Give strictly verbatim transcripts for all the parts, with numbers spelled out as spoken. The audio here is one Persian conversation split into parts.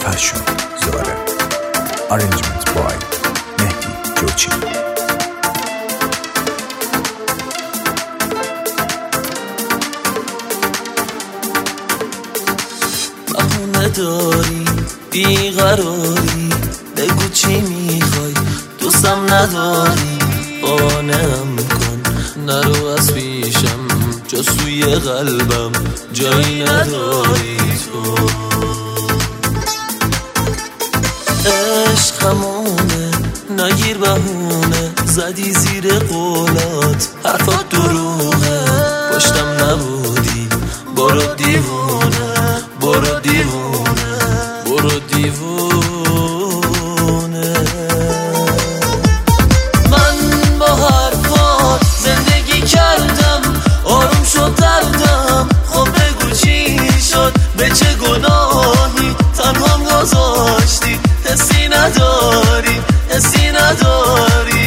فرشاد زاره. Arrangement by مهدی جوچی. بهونه داری بیقراری، بگو چی میخوای، دوستم نداری، قانعم کن نرو از پیشم، جاسوی قلبم جایی نداری تو. عشقمونه نگیر بهونه، زدی زیر قولات حرفات دروغه، پشتم نبودی برو دیوونه، برو دیوونه، برو دیوونه. من با حرفات زندگی کردم، آروم شد دردم، خب بگو چی شد، به چه گناهی تنهام گذاشتی، حسی نداری، حسی نداری.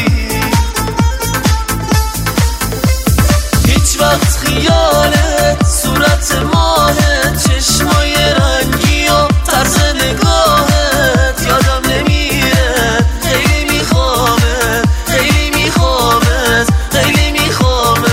هیچ وقت خیالت صورت ماهت، چشمای رنگی و طرز نگاهت یادم نمیره، خیلی میخوامت، خیلی میخوامت، خیلی میخوامت.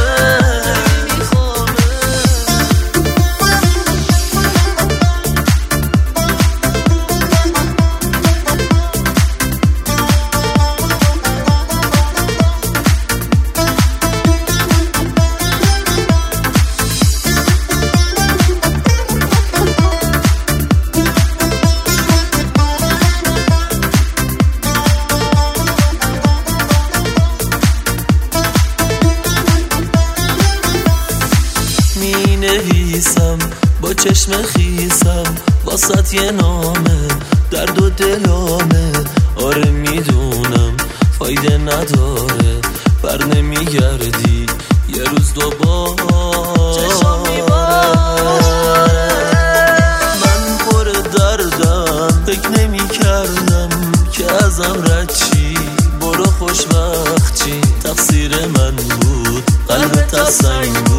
می نویسم با چشم خیسم واسط یه نامه، درد و دلامه، آره میدونم فایده نداره، بر نمیگردی یه روز دوباره. من پر دردم، فکر نمی کردم که ازم رد چی، برو خوشبخت چی، تقصیر من بود قلبت از سنگ بود.